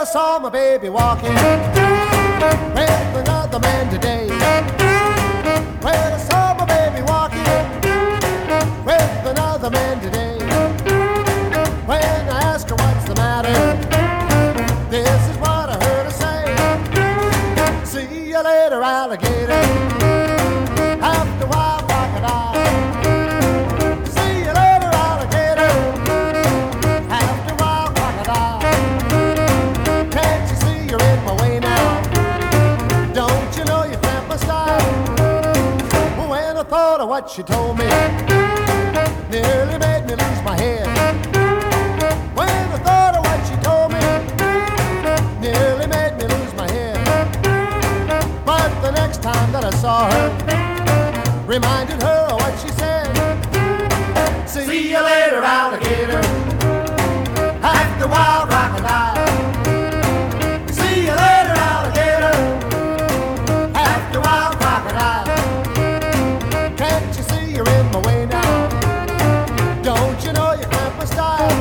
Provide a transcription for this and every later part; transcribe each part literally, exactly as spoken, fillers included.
I saw my baby walking with another man today. Well, I saw my baby walking with another man today. When I asked her what's the matter, this is what I heard her say. See you later, alligator. After a while, crocodile. See you later, alligator. After a while, crocodile. Can't you see you're in my way now? Don't you know you cramp my style? When I thought of what she told me, nearly made me lose my head. When I thought of what she told me, nearly made me lose my head. But the next time that I saw her, reminded her of what she said. See, See you later, alligator. After a while, crocodile. See you later, alligator. After a while, crocodile. Can't you see you're in my way now? Don't you know you cramp my style?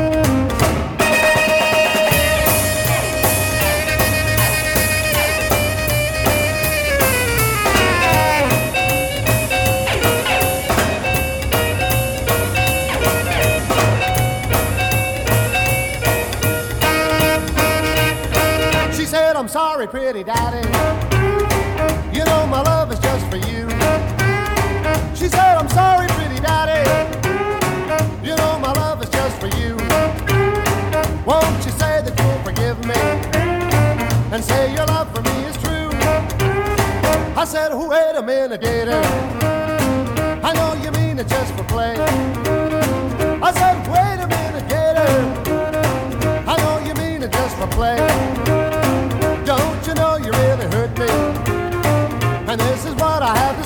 She said, I'm sorry, pretty daddy. You know my love is just for you. She said, I'm sorry, pretty daddy. You know my love is just for you. Won't you say that you'll forgive me and say your love for me is true? I said, oh, wait a minute, gator. I know you mean it just for play. I said, wait a minute, gator. I know you mean it just for play. Don't you know you really hurt me? And this is what I have to